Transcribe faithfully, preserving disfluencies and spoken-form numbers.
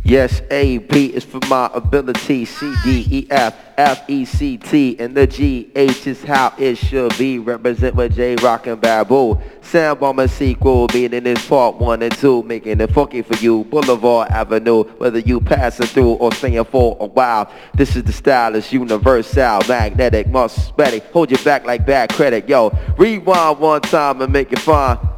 Yes, A, B is for my ability. C, D, E, F, F, E, C, T, and the G, H is how it should be. Represent with J, Rock and Babu. Sound Bomber sequel, meaning it's part one and two, making it funky for you. Boulevard Avenue, whether you passing through or staying for a while. This is the stylist, universal, magnetic, musbetic. Hold you back like bad credit, yo. Rewind one time and make it fine.